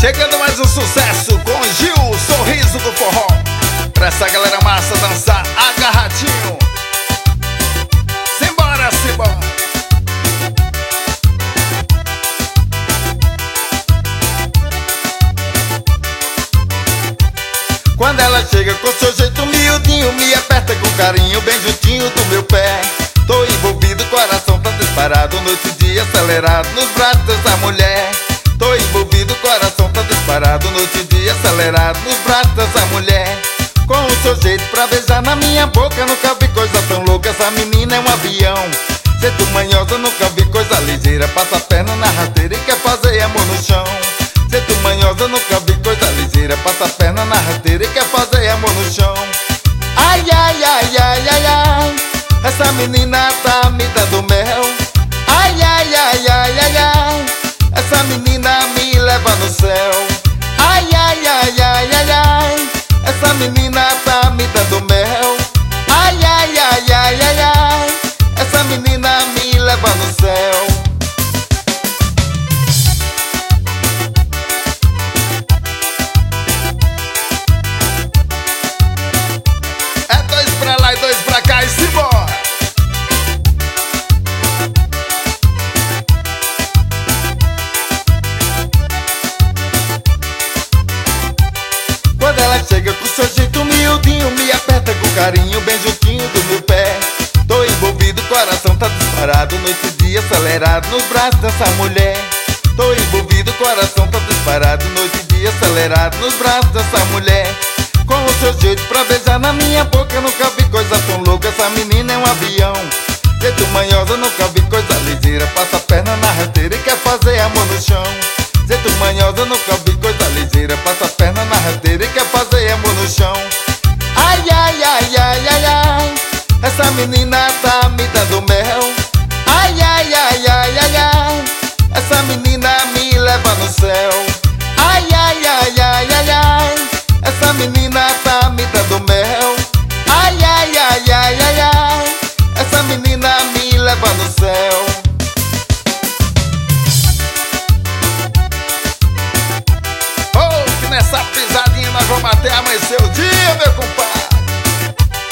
Chegando mais um sucesso com Gil, Sorriso do Forró. Pra essa galera massa dançar agarradinho. Simbora, simbora. Quando ela chega com seu jeito miudinho, me aperta com carinho, bem juntinho do meu pé. Tô envolvido, coração tá disparado, noite e dia acelerado nos braços dessa mulher. Tô envolvido, coração tá disparado, noite e dia acelerado nos braços dessa mulher. Com o seu jeito pra beijar na minha boca, nunca vi coisa tão louca, essa menina é um avião. Jeito manhosa, nunca vi coisa ligeira, passa a perna na rasteira e quer fazer amor no chão. Jeito manhosa, nunca vi coisa ligeira, passa a perna na rasteira e quer fazer amor no chão. Ai, ai, ai, ai, ai, ai, essa menina tá me dando mel. Ai, ai, ai, ai, ai, ai, essa menina me leva no céu. Ai, ai, ai, ai, ai, ai, essa menina tá me dando mel. Ai, ai, ai, ai, ai, ai, essa menina me leva no céu. É dois pra lá e dois pra cá e simbora. Quando ela chega com seu jeito miudinho, me aperta com carinho, bem juntinho do meu pé. Tô envolvido, coração tá disparado, noite e dia acelerado nos braços dessa mulher. Tô envolvido, coração tá disparado, noite e dia acelerado nos braços dessa mulher. Com o seu jeito pra beijar na minha boca, nunca vi coisa tão louca, essa menina é um avião. Jeito manhosa, nunca vi coisa ligeira, passa a perna na rasteira e quer fazer amor no chão. Jeito manhosa, nunca vi coisa ligeira, passa a perna na rasteira e quer fazer amor no chão. Ai, ai, ai, ai, ai, ai, essa menina tá me dando mel. Ai, ai, ai, ai, ai, ai, essa menina me leva no céu.